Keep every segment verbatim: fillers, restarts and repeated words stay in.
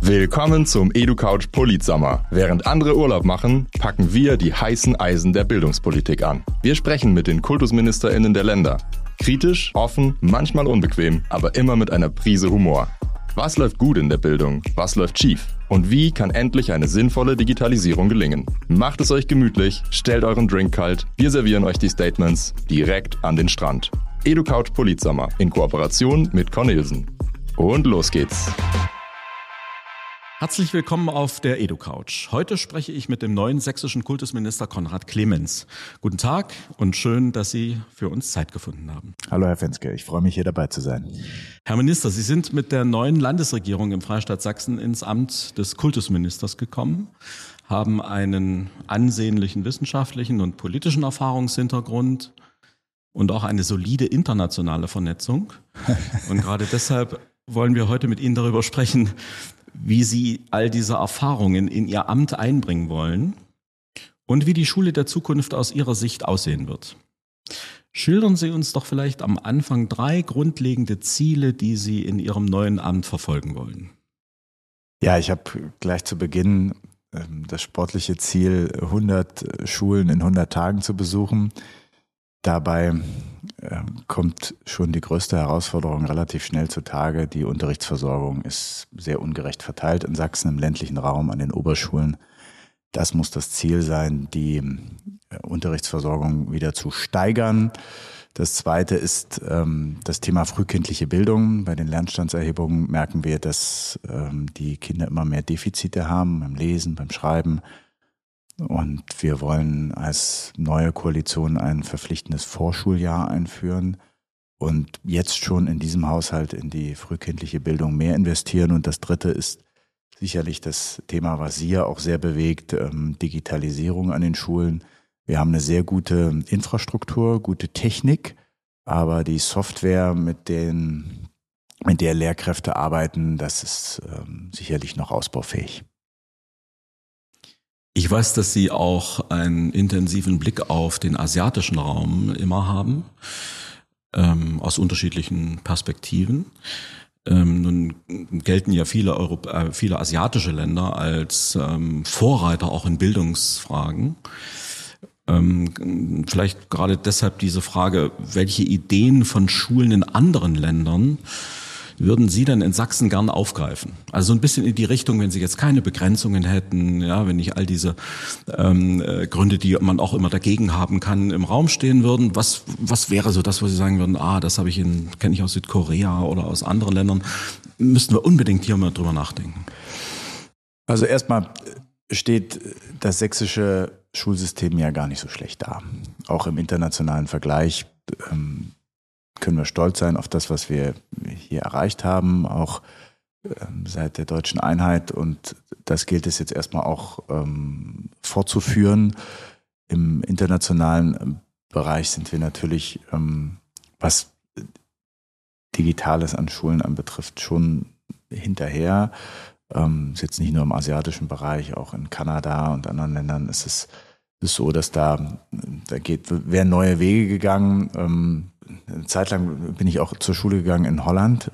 Willkommen zum EduCouch Politsommer. Während andere Urlaub machen, packen wir die heißen Eisen der Bildungspolitik an. Wir sprechen mit den KultusministerInnen der Länder. Kritisch, offen, manchmal unbequem, aber immer mit einer Prise Humor. Was läuft gut in der Bildung? Was läuft schief? Und wie kann endlich eine sinnvolle Digitalisierung gelingen? Macht es euch gemütlich, stellt euren Drink kalt, wir servieren euch die Statements direkt an den Strand. EduCouch Politsommer in Kooperation mit Cornelsen. Und los geht's! Herzlich willkommen auf der EduCouch. Heute spreche ich mit dem neuen sächsischen Kultusminister Konrad Clemens. Guten Tag und schön, dass Sie für uns Zeit gefunden haben. Hallo Herr Fenske, ich freue mich hier dabei zu sein. Herr Minister, Sie sind mit der neuen Landesregierung im Freistaat Sachsen ins Amt des Kultusministers gekommen, haben einen ansehnlichen wissenschaftlichen und politischen Erfahrungshintergrund und auch eine solide internationale Vernetzung. Und gerade deshalb wollen wir heute mit Ihnen darüber sprechen, wie Sie all diese Erfahrungen in Ihr Amt einbringen wollen und wie die Schule der Zukunft aus Ihrer Sicht aussehen wird. Schildern Sie uns doch vielleicht am Anfang drei grundlegende Ziele, die Sie in Ihrem neuen Amt verfolgen wollen. Ja, ich habe gleich zu Beginn das sportliche Ziel, hundert Schulen in hundert Tagen zu besuchen. Dabei äh, kommt schon die größte Herausforderung relativ schnell zutage. Die Unterrichtsversorgung ist sehr ungerecht verteilt in Sachsen im ländlichen Raum an den Oberschulen. Das muss das Ziel sein, die äh, Unterrichtsversorgung wieder zu steigern. Das Zweite ist ähm, das Thema frühkindliche Bildung. Bei den Lernstandserhebungen merken wir, dass ähm, die Kinder immer mehr Defizite haben beim Lesen, beim Schreiben. Und wir wollen als neue Koalition ein verpflichtendes Vorschuljahr einführen und jetzt schon in diesem Haushalt in die frühkindliche Bildung mehr investieren. Und das Dritte ist sicherlich das Thema, was Sie ja auch sehr bewegt, ähm, Digitalisierung an den Schulen. Wir haben eine sehr gute Infrastruktur, gute Technik, aber die Software, mit, den, mit der Lehrkräfte arbeiten, das ist ähm, sicherlich noch ausbaufähig. Ich weiß, dass Sie auch einen intensiven Blick auf den asiatischen Raum immer haben, ähm, aus unterschiedlichen Perspektiven. Ähm, nun gelten ja viele, Europ- äh, viele asiatische Länder als ähm, Vorreiter auch in Bildungsfragen. Ähm, vielleicht gerade deshalb diese Frage, welche Ideen von Schulen in anderen Ländern würden Sie denn in Sachsen gern aufgreifen? Also so ein bisschen in die Richtung, wenn Sie jetzt keine Begrenzungen hätten, ja, wenn nicht all diese ähm, äh, Gründe, die man auch immer dagegen haben kann, im Raum stehen würden. Was was wäre so das, wo Sie sagen würden, ah, das habe ich in kenne ich aus Südkorea oder aus anderen Ländern? Müssten wir unbedingt hier mal drüber nachdenken. Also erstmal steht das sächsische Schulsystem ja gar nicht so schlecht da. Auch im internationalen Vergleich ähm, können wir stolz sein auf das, was wir hier erreicht haben, auch ähm, seit der deutschen Einheit. Und das gilt es jetzt erstmal auch ähm, fortzuführen. Im internationalen Bereich sind wir natürlich, ähm, was Digitales an Schulen anbetrifft, schon hinterher. Ähm, ist jetzt nicht nur im asiatischen Bereich, auch in Kanada und anderen Ländern ist es ist so, dass da, da geht, werden neue Wege gegangen. Ähm, Eine Zeit lang bin ich auch zur Schule gegangen in Holland.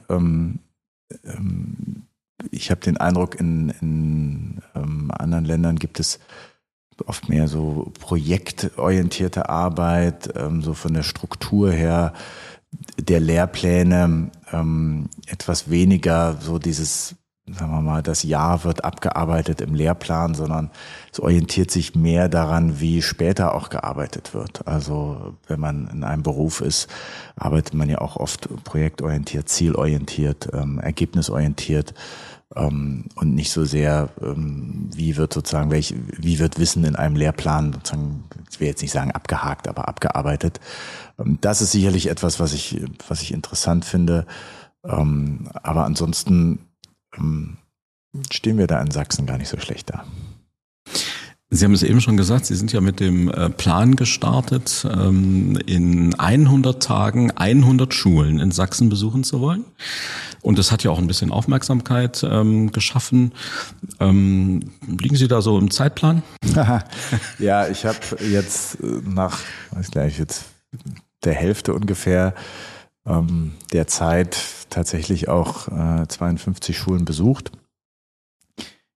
Ich habe den Eindruck, in, in anderen Ländern gibt es oft mehr so projektorientierte Arbeit, so von der Struktur her der Lehrpläne, etwas weniger so dieses, sagen wir mal, das Jahr wird abgearbeitet im Lehrplan, sondern es orientiert sich mehr daran, wie später auch gearbeitet wird. Also wenn man in einem Beruf ist, arbeitet man ja auch oft projektorientiert, zielorientiert, ähm, ergebnisorientiert ähm, und nicht so sehr, ähm, wie wird sozusagen, welch, wie wird Wissen in einem Lehrplan sozusagen, ich will jetzt nicht sagen abgehakt, aber abgearbeitet. Ähm, das ist sicherlich etwas, was ich, was ich interessant finde. Ähm, aber ansonsten stehen wir da in Sachsen gar nicht so schlecht da. Sie haben es eben schon gesagt, Sie sind ja mit dem Plan gestartet, in hundert Tagen hundert Schulen in Sachsen besuchen zu wollen. Und das hat ja auch ein bisschen Aufmerksamkeit geschaffen. Liegen Sie da so im Zeitplan? Ja, ich habe jetzt nach, weiß gleich, jetzt der Hälfte ungefähr ähm, der Zeit tatsächlich auch äh, zweiundfünfzig Schulen besucht.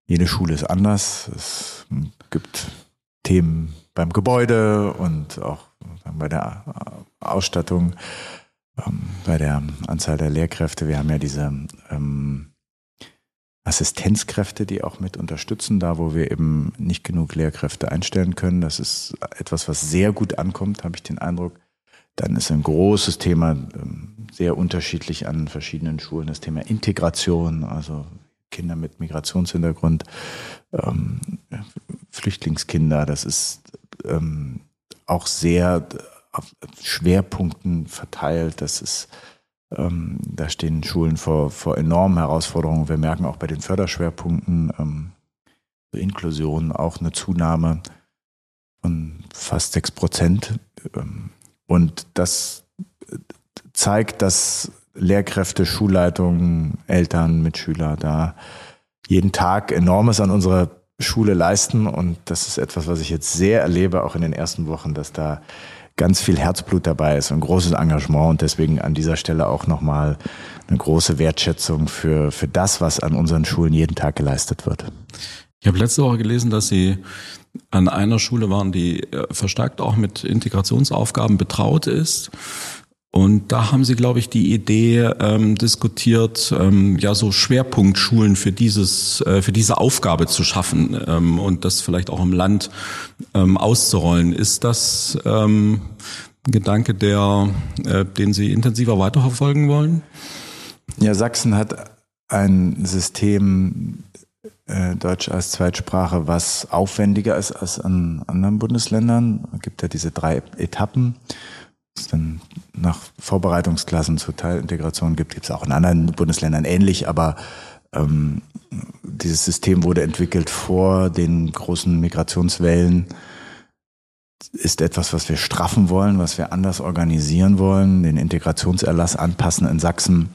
jede Schule ist anders. Es gibt Themen beim Gebäude und auch bei der Ausstattung, bei der Anzahl der Lehrkräfte. Wir haben ja diese ähm, Assistenzkräfte, die auch mit unterstützen, da wo wir eben nicht genug Lehrkräfte einstellen können. Das ist etwas, was sehr gut ankommt, habe ich den Eindruck. Dann ist ein großes Thema, sehr unterschiedlich an verschiedenen Schulen, das Thema Integration, also Kinder mit Migrationshintergrund, ähm, Flüchtlingskinder. Das ist ähm, auch sehr auf Schwerpunkten verteilt. Das ist Ähm, da stehen Schulen vor, vor enormen Herausforderungen. Wir merken auch bei den Förderschwerpunkten ähm, Inklusion auch eine Zunahme von fast sechs Prozent. Ähm, und das zeigt, dass Lehrkräfte, Schulleitungen, Eltern, Mitschüler da jeden Tag Enormes an unserer Schule leisten. Und das ist etwas, was ich jetzt sehr erlebe, auch in den ersten Wochen, dass da ganz viel Herzblut dabei ist und großes Engagement und deswegen an dieser Stelle auch nochmal eine große Wertschätzung für, für das, was an unseren Schulen jeden Tag geleistet wird. Ich habe letzte Woche gelesen, dass Sie an einer Schule waren, die verstärkt auch mit Integrationsaufgaben betraut ist. Und da haben Sie, glaube ich, die Idee ähm, diskutiert, ähm, ja so Schwerpunktschulen für dieses, äh, für diese Aufgabe zu schaffen ähm, und das vielleicht auch im Land ähm, auszurollen. Ist das ähm, ein Gedanke, der, äh, den Sie intensiver weiterverfolgen wollen? Ja, Sachsen hat ein System äh, Deutsch als Zweitsprache, was aufwendiger ist als an anderen Bundesländern. Es gibt ja diese drei Etappen. Es dann nach Vorbereitungsklassen zur Teilintegration gibt, gibt es auch in anderen Bundesländern ähnlich, aber ähm, dieses System wurde entwickelt vor den großen Migrationswellen, ist etwas, was wir straffen wollen, was wir anders organisieren wollen, den Integrationserlass anpassen in Sachsen,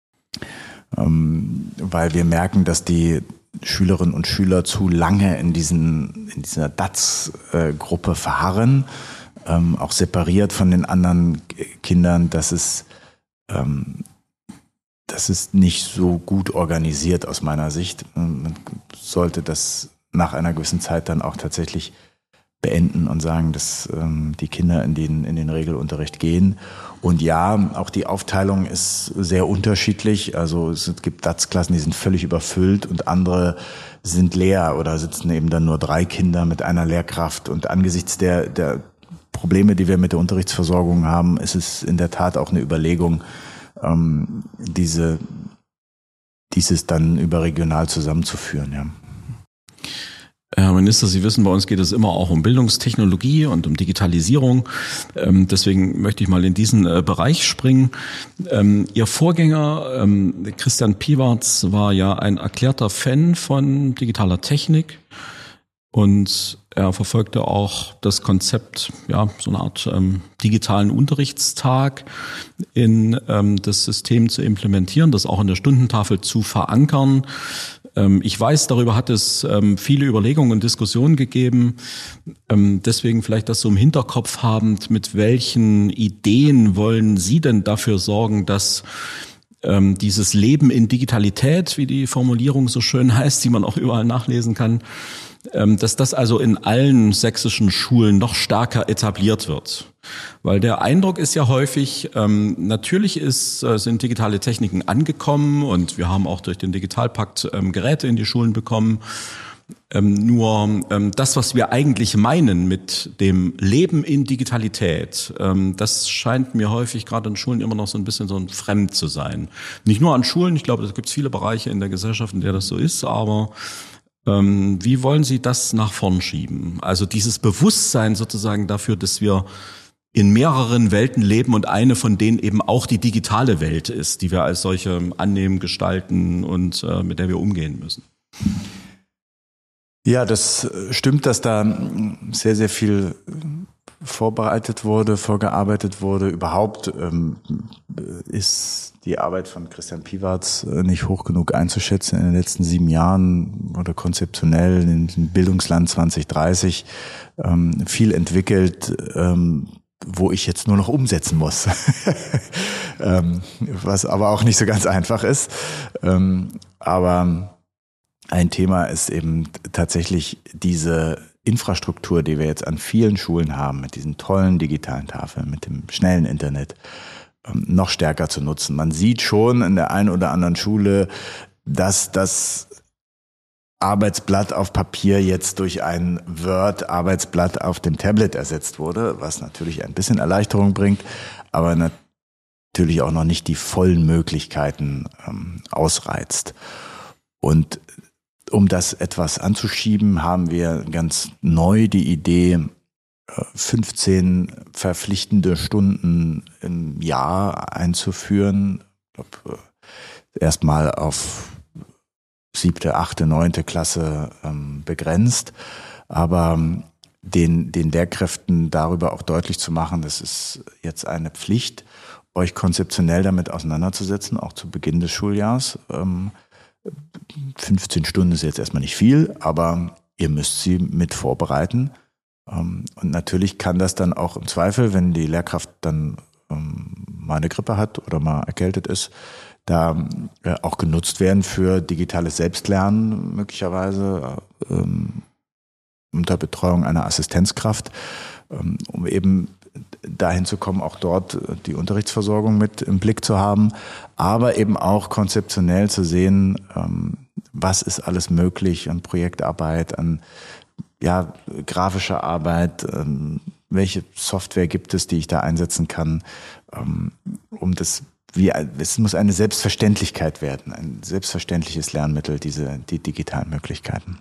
ähm, weil wir merken, dass die Schülerinnen und Schüler zu lange in diesen in dieser D A Z-Gruppe verharren, Ähm, auch separiert von den anderen Kindern, das ist, ähm, das ist nicht so gut organisiert aus meiner Sicht. Man sollte das nach einer gewissen Zeit dann auch tatsächlich beenden und sagen, dass ähm, die Kinder in den, in den Regelunterricht gehen. Und ja, auch die Aufteilung ist sehr unterschiedlich. Also es gibt D A Z-Klassen, die sind völlig überfüllt und andere sind leer oder sitzen eben dann nur drei Kinder mit einer Lehrkraft. Und angesichts der, der Probleme, die wir mit der Unterrichtsversorgung haben, ist es in der Tat auch eine Überlegung, ähm, diese, dieses dann überregional zusammenzuführen. Ja. Herr Minister, Sie wissen, bei uns geht es immer auch um Bildungstechnologie und um Digitalisierung. Ähm, deswegen möchte ich mal in diesen äh, Bereich springen. Ähm, Ihr Vorgänger, ähm, Christian Piwarz, war ja ein erklärter Fan von digitaler Technik. Und er verfolgte auch das Konzept, ja, so eine Art ähm, digitalen Unterrichtstag in ähm, das System zu implementieren, das auch in der Stundentafel zu verankern. Ähm, ich weiß, darüber hat es ähm, viele Überlegungen und Diskussionen gegeben. Ähm, deswegen vielleicht das so im Hinterkopf habend, mit welchen Ideen wollen Sie denn dafür sorgen, dass ähm, dieses Leben in Digitalität, wie die Formulierung so schön heißt, die man auch überall nachlesen kann, dass das also in allen sächsischen Schulen noch stärker etabliert wird. Weil der Eindruck ist ja häufig, ähm, natürlich ist, äh, sind digitale Techniken angekommen und wir haben auch durch den Digitalpakt ähm, Geräte in die Schulen bekommen. Ähm, nur ähm, das, was wir eigentlich meinen mit dem Leben in Digitalität, ähm, das scheint mir häufig gerade in Schulen immer noch so ein bisschen so ein fremd zu sein. Nicht nur an Schulen, ich glaube, es gibt viele Bereiche in der Gesellschaft, in der das so ist, aber Ähm, wie wollen Sie das nach vorn schieben? Also dieses Bewusstsein sozusagen dafür, dass wir in mehreren Welten leben und eine von denen eben auch die digitale Welt ist, die wir als solche annehmen, gestalten und äh, mit der wir umgehen müssen. Ja, das stimmt, dass da sehr, sehr viel vorbereitet wurde, vorgearbeitet wurde. Überhaupt ähm, ist die Arbeit von Christian Piwarz nicht hoch genug einzuschätzen. In den letzten sieben Jahren wurde konzeptionell in Bildungsland zwanzig dreißig ähm, viel entwickelt, ähm, wo ich jetzt nur noch umsetzen muss, ähm, was aber auch nicht so ganz einfach ist. Ähm, aber ein Thema ist eben tatsächlich diese Infrastruktur, die wir jetzt an vielen Schulen haben, mit diesen tollen digitalen Tafeln, mit dem schnellen Internet, noch stärker zu nutzen. Man sieht schon in der einen oder anderen Schule, dass das Arbeitsblatt auf Papier jetzt durch ein Word-Arbeitsblatt auf dem Tablet ersetzt wurde, was natürlich ein bisschen Erleichterung bringt, aber natürlich auch noch nicht die vollen Möglichkeiten ähm, ausreizt. Und um das etwas anzuschieben, haben wir ganz neu die Idee, fünfzehn verpflichtende Stunden im Jahr einzuführen. Ich glaube, erstmal auf siebte, achte, neunte Klasse ähm, begrenzt, aber den, den Lehrkräften darüber auch deutlich zu machen, das ist jetzt eine Pflicht, euch konzeptionell damit auseinanderzusetzen, auch zu Beginn des Schuljahrs. Ähm, fünfzehn Stunden ist jetzt erstmal nicht viel, aber ihr müsst sie mit vorbereiten. Ähm, und natürlich kann das dann auch im Zweifel, wenn die Lehrkraft dann ähm, mal eine Grippe hat oder mal erkältet ist, da äh, auch genutzt werden für digitales Selbstlernen möglicherweise ähm, unter Betreuung einer Assistenzkraft, ähm, um eben dahin zu kommen, auch dort die Unterrichtsversorgung mit im Blick zu haben, aber eben auch konzeptionell zu sehen, ähm, was ist alles möglich an Projektarbeit, an ja, grafischer Arbeit, ähm, welche Software gibt es, die ich da einsetzen kann, ähm, um das Wie, es muss eine Selbstverständlichkeit werden, ein selbstverständliches Lernmittel, diese, die digitalen Möglichkeiten.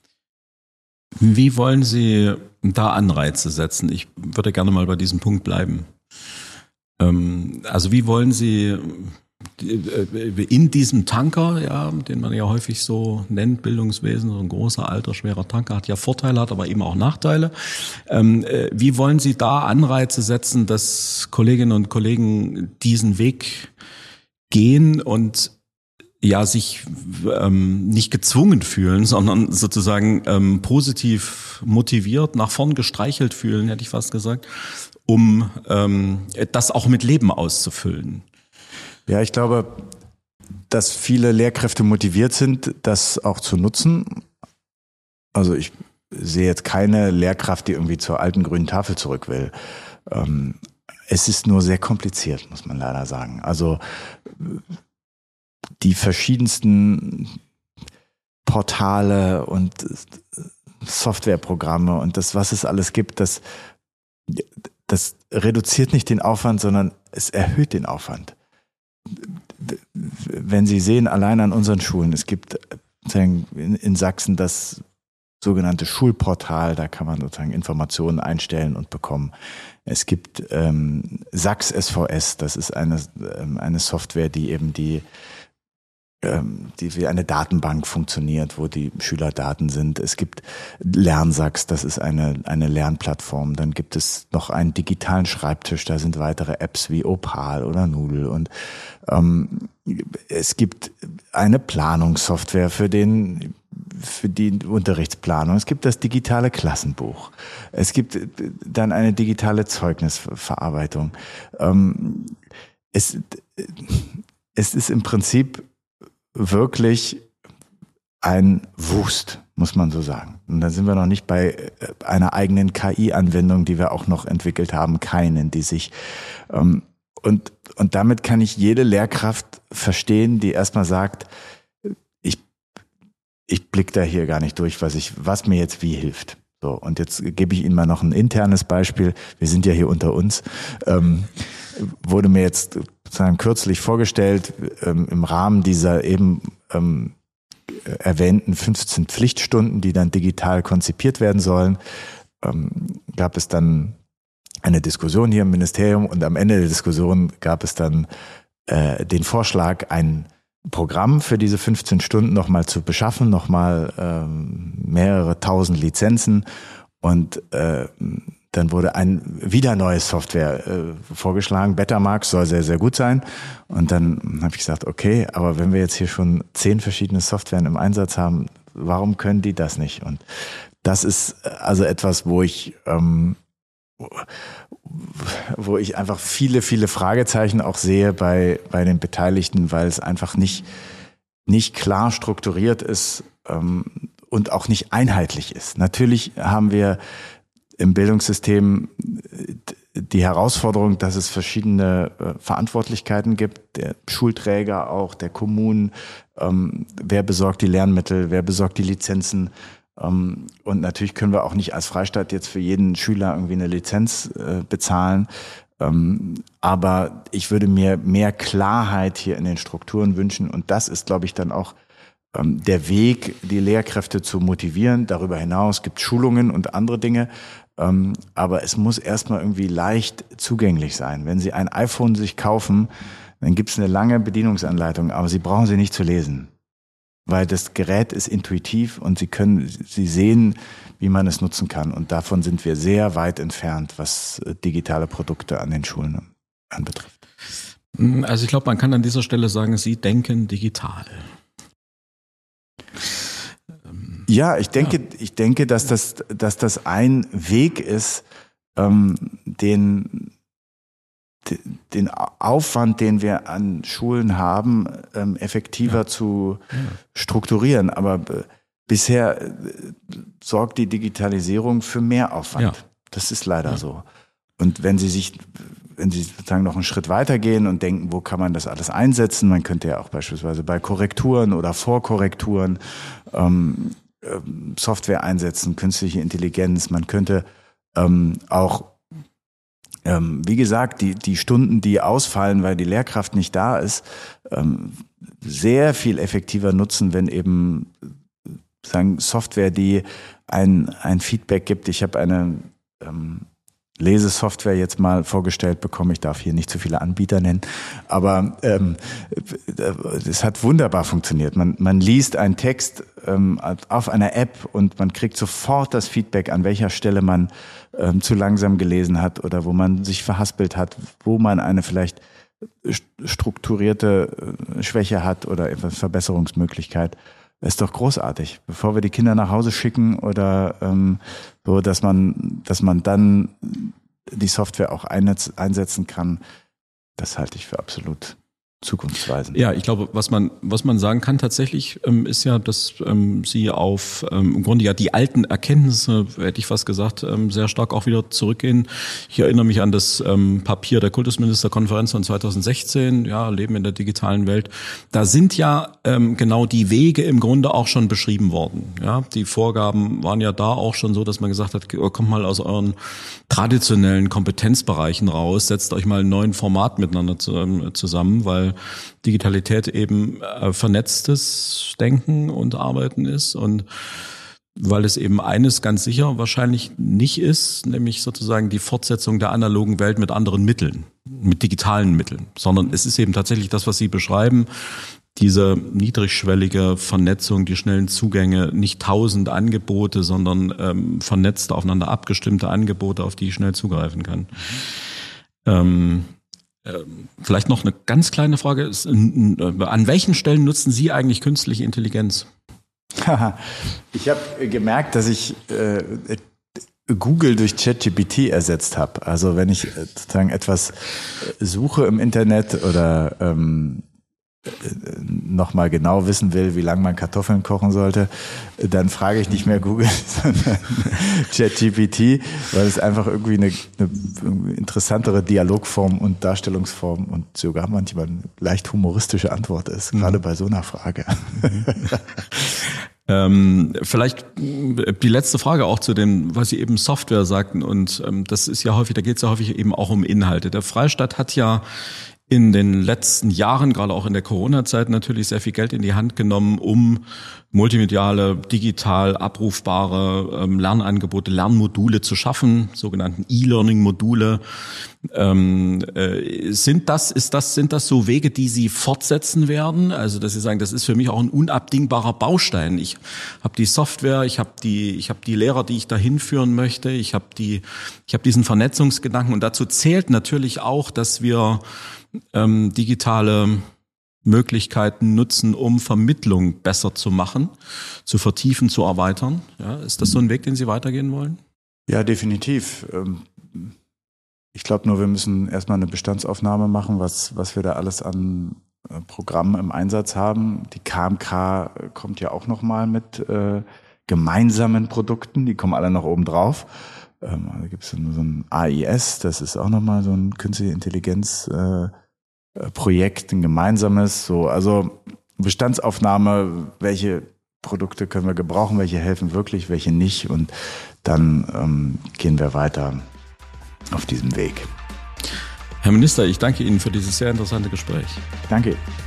Wie wollen Sie da Anreize setzen? Ich würde gerne mal bei diesem Punkt bleiben. Ähm, also wie wollen Sie in diesem Tanker, ja, den man ja häufig so nennt, Bildungswesen, so ein großer, alter, schwerer Tanker, hat ja Vorteile, hat aber eben auch Nachteile. Ähm, wie wollen Sie da Anreize setzen, dass Kolleginnen und Kollegen diesen Weg gehen und ja sich ähm, nicht gezwungen fühlen, sondern sozusagen ähm, positiv motiviert, nach vorn gestreichelt fühlen, hätte ich fast gesagt, um ähm, das auch mit Leben auszufüllen? Ja, ich glaube, dass viele Lehrkräfte motiviert sind, das auch zu nutzen. Also ich sehe jetzt keine Lehrkraft, die irgendwie zur alten grünen Tafel zurück will. Ähm, es ist nur sehr kompliziert, muss man leider sagen. Also die verschiedensten Portale und Softwareprogramme und das, was es alles gibt, das, das reduziert nicht den Aufwand, sondern es erhöht den Aufwand. Wenn Sie sehen, allein an unseren Schulen, es gibt in Sachsen das sogenannte Schulportal, da kann man sozusagen Informationen einstellen und bekommen. Es gibt ähm, Sachs S V S, das ist eine, ähm, eine Software, die eben die die wie eine Datenbank funktioniert, wo die Schülerdaten sind. Es gibt Lernsachs, das ist eine eine Lernplattform. Dann gibt es noch einen digitalen Schreibtisch, da sind weitere Apps wie Opal oder Noodle. Und ähm, es gibt eine Planungssoftware für den für die Unterrichtsplanung. Es gibt das digitale Klassenbuch. Es gibt dann eine digitale Zeugnisverarbeitung. Ähm, es es ist im Prinzip wirklich ein Wust, muss man so sagen. Und da sind wir noch nicht bei einer eigenen K I-Anwendung, die wir auch noch entwickelt haben, keinen, die sich ähm, und und damit kann ich jede Lehrkraft verstehen, die erstmal sagt, ich ich blick da hier gar nicht durch, was ich was mir jetzt wie hilft. So, und jetzt gebe ich Ihnen mal noch ein internes Beispiel. Wir sind ja hier unter uns. Ähm, wurde mir jetzt sozusagen kürzlich vorgestellt, ähm, im Rahmen dieser eben ähm, erwähnten fünfzehn Pflichtstunden, die dann digital konzipiert werden sollen, ähm, gab es dann eine Diskussion hier im Ministerium und am Ende der Diskussion gab es dann äh, den Vorschlag, ein Programm für diese fünfzehn Stunden nochmal zu beschaffen, nochmal ähm, mehrere tausend Lizenzen und äh, dann wurde ein wieder neue Software äh, vorgeschlagen. Betamax soll sehr, sehr gut sein. Und dann habe ich gesagt, okay, aber wenn wir jetzt hier schon zehn verschiedene Softwaren im Einsatz haben, warum können die das nicht? Und das ist also etwas, wo ich ähm, wo ich einfach viele, viele Fragezeichen auch sehe bei bei den Beteiligten, weil es einfach nicht nicht klar strukturiert ist ähm, und auch nicht einheitlich ist. Natürlich haben wir im Bildungssystem die Herausforderung, dass es verschiedene äh, Verantwortlichkeiten gibt, der Schulträger auch, der Kommunen, ähm, wer besorgt die Lernmittel, wer besorgt die Lizenzen. Ähm, und natürlich können wir auch nicht als Freistaat jetzt für jeden Schüler irgendwie eine Lizenz äh, bezahlen. Ähm, aber ich würde mir mehr Klarheit hier in den Strukturen wünschen. Und das ist, glaube ich, dann auch ähm, der Weg, die Lehrkräfte zu motivieren. Darüber hinaus gibt es Schulungen und andere Dinge. Ähm, aber es muss erstmal irgendwie leicht zugänglich sein. Wenn Sie ein iPhone sich kaufen, dann gibt es eine lange Bedienungsanleitung, aber Sie brauchen sie nicht zu lesen. Weil das Gerät ist intuitiv und Sie können, Sie sehen, wie man es nutzen kann. Und davon sind wir sehr weit entfernt, was digitale Produkte an den Schulen anbetrifft. Also ich glaube, man kann an dieser Stelle sagen, Sie denken digital. Ja, ich denke, ja. ich denke, dass das, dass das ein Weg ist, ähm, den den Aufwand, den wir an Schulen haben, ähm, effektiver ja. zu ja. strukturieren. Aber b- bisher äh, sorgt die Digitalisierung für mehr Aufwand. Ja. Das ist leider ja. so. Und wenn Sie sich, wenn Sie sozusagen noch einen Schritt weitergehen und denken, wo kann man das alles einsetzen? Man könnte ja auch beispielsweise bei Korrekturen oder Vorkorrekturen ähm, Software einsetzen, künstliche Intelligenz. Man könnte ähm, auch Ähm, wie gesagt, die, die Stunden, die ausfallen, weil die Lehrkraft nicht da ist, ähm, sehr viel effektiver nutzen, wenn eben sagen Software, die ein, ein Feedback gibt. Ich habe eine ähm, Lesesoftware jetzt mal vorgestellt bekommen. Ich darf hier nicht zu viele Anbieter nennen, aber ähm, es hat wunderbar funktioniert. Man, man liest einen Text ähm, auf einer App und man kriegt sofort das Feedback, an welcher Stelle man ähm, zu langsam gelesen hat oder wo man sich verhaspelt hat, wo man eine vielleicht strukturierte Schwäche hat oder etwas Verbesserungsmöglichkeit. Das ist doch großartig. Bevor wir die Kinder nach Hause schicken oder ähm, so, dass man, dass man dann die Software auch einsetzen kann, das halte ich für absolut zukunftsweisend. Ja, ich glaube, was man was man sagen kann tatsächlich, ähm, ist ja, dass ähm, Sie auf ähm, im Grunde ja die alten Erkenntnisse, hätte ich fast gesagt, ähm, sehr stark auch wieder zurückgehen. Ich erinnere mich an das ähm, Papier der Kultusministerkonferenz von zweitausendsechzehn, ja, Leben in der digitalen Welt. Da sind ja ähm, genau die Wege im Grunde auch schon beschrieben worden. Ja, die Vorgaben waren ja da auch schon so, dass man gesagt hat, kommt mal aus euren traditionellen Kompetenzbereichen raus, setzt euch mal einen neuen Format miteinander zusammen, weil Digitalität eben äh, vernetztes Denken und Arbeiten ist und weil es eben eines ganz sicher wahrscheinlich nicht ist, nämlich sozusagen die Fortsetzung der analogen Welt mit anderen Mitteln, mit digitalen Mitteln, sondern es ist eben tatsächlich das, was Sie beschreiben, diese niedrigschwellige Vernetzung, die schnellen Zugänge, nicht tausend Angebote, sondern ähm, vernetzte, aufeinander abgestimmte Angebote, auf die ich schnell zugreifen kann. Mhm. Ähm, Vielleicht noch eine ganz kleine Frage. An welchen Stellen nutzen Sie eigentlich künstliche Intelligenz? Ich habe gemerkt, dass ich äh, Google durch ChatGPT ersetzt habe. Also wenn ich sozusagen etwas suche im Internet oder ähm, nochmal genau wissen will, wie lange man Kartoffeln kochen sollte, dann frage ich nicht mehr Google, sondern ChatGPT, weil es einfach irgendwie eine, eine interessantere Dialogform und Darstellungsform und sogar manchmal eine leicht humoristische Antwort ist, mhm. gerade bei so einer Frage. Ähm, vielleicht die letzte Frage auch zu dem, was Sie eben Software sagten, und ähm, das ist ja häufig, da geht es ja häufig eben auch um Inhalte. Der Freistaat hat ja in den letzten Jahren, gerade auch in der Corona-Zeit, natürlich sehr viel Geld in die Hand genommen, um multimediale, digital abrufbare ähm, Lernangebote, Lernmodule zu schaffen, sogenannten E-Learning-Module. Ähm, äh, sind das, ist das, sind das so Wege, die Sie fortsetzen werden? Also, dass Sie sagen, das ist für mich auch ein unabdingbarer Baustein. Ich habe die Software, ich habe die, ich habe die Lehrer, die ich dahin führen möchte, ich habe die, ich habe diesen Vernetzungsgedanken, und dazu zählt natürlich auch, dass wir ähm, digitale Möglichkeiten nutzen, um Vermittlung besser zu machen, zu vertiefen, zu erweitern. Ja, ist das so ein Weg, den Sie weitergehen wollen? Ja, definitiv. Ich glaube nur, wir müssen erstmal eine Bestandsaufnahme machen, was, was wir da alles an, Programm im Einsatz haben. Die K M K kommt ja auch nochmal mit äh, gemeinsamen Produkten, die kommen alle noch oben drauf. Ähm, da gibt es so ein A I S, das ist auch nochmal so ein künstliche Intelligenz äh, Projekt, ein gemeinsames. So, also Bestandsaufnahme, welche Produkte können wir gebrauchen, welche helfen wirklich, welche nicht, und dann ähm, gehen wir weiter auf diesem Weg. Herr Minister, ich danke Ihnen für dieses sehr interessante Gespräch. Danke.